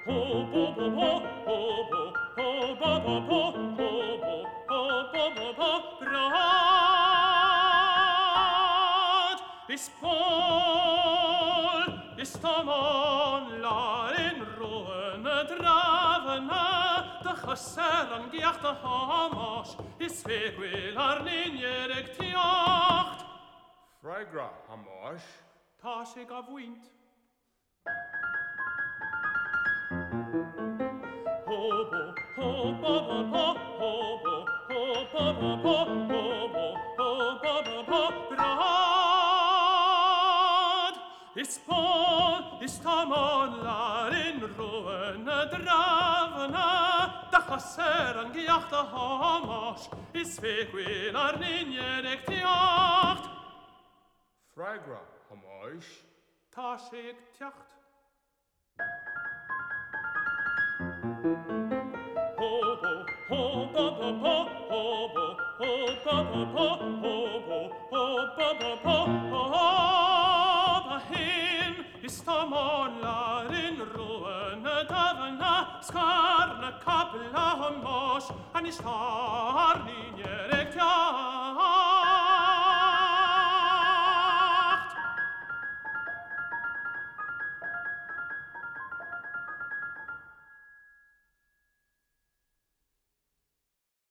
Brad, bis Paul, ist am Onlar in Ruhne Dravena, da chasser an giacht a hamash, is fequil arninjerek tiacht. Freigra, hamash. Tashig avuint. Hobo, hobo, hobo, hobo, hobo, hobo, hobo, hobo, hobo, Brad, is Paul, is Tamonlar in Ruhne Dravena, da chasser an giacht a hamash, is fequil arninjerek tiacht. Freigra, hamash. Tashig tiacht. Hobo, hobo, hobo, hobo, hobo, hobo, hobo, hobo, hobo, hobo, hin, ist am Onlar in Ruhne Dravena, skarne kapla hamash, an ist harninjerek tiacht.